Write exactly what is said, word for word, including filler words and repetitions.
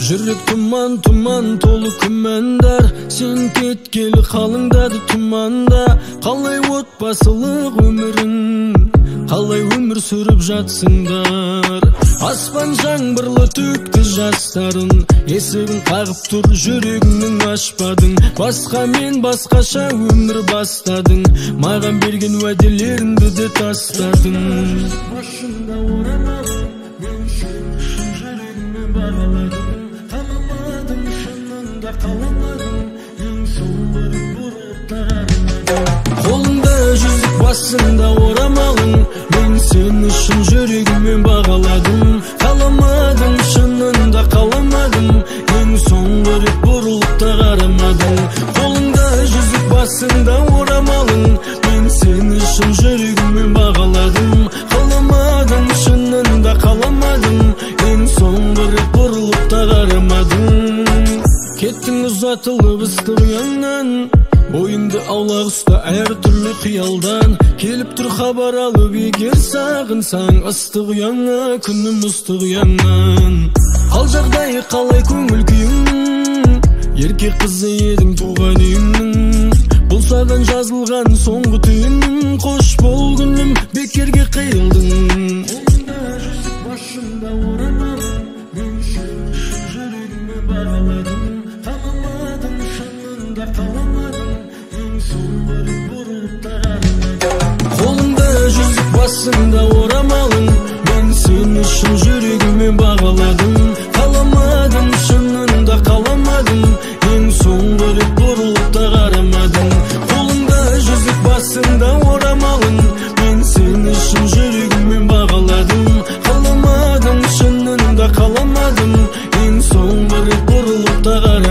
Жүрек туман, туман, толы күмәндар. Сен кеткелі қалыңдады туманда. Қалай отбасылық өмірін, қалай өмір сүріп жатсыңдар. Аспан жаңбырлы төкті жастарын, есігін қағып тұр жүрегіңнің ашпадың. Басқа мен басқаша өмір бастадың, маған берген уәделеріңді де тастадың. Башымда орамалым, мен үшін жүрегіме бағаладым. Қаламадым, шынында қаламадым, ең соңғы рет бұрылып та қарамадым. Қолыңда жүзік, басында орамалың, мен сен үшін жүрегіме бағаладым. Қаламадым, шынында қаламадым, ең соңғы рет бұрылып та қарамадым. Қолыңда жүзік, басында орамалың, мен сен үшін жүрегіме бағаладым. Қаламадым, шынында қаламадым, ең соңғы рет бұрылып та қарамадым. Кеттің ұзатылып ыстық ұяңнан, бойыңды аулақ ұста әр түрлі қиялдан. Келіп тұр хабар алып егер сағынсаң, ыстық ұяңа күнім ыстық ұяңнан. Қал жағдайы қалай көңіл күйің, еркек қызы едің туған үйіңнің. Бұл саған жазылған соңғы түйін, қош бол күнім, бекерге қиылдың. Қолыңда жүзік, башымда орамалым, мен сен үшін жүрегіме бағаладым. Қаламадым, шынында қаламадым, ең соңғы рет бұрылып та қарамадым. Қолыңда жүзік, басында орамалың, мен сен үшін жүрегіме бағаладым. Қаламадым, шынында қаламадым, ең соңғы рет бұрылып та қарамадым. Қолыңда жүзік, басында орамалың, мен сен үшін жүрегіме бағаладым. Қаламадым, шынында қаламадым, ең соңғы рет бұрылып та қарамадым.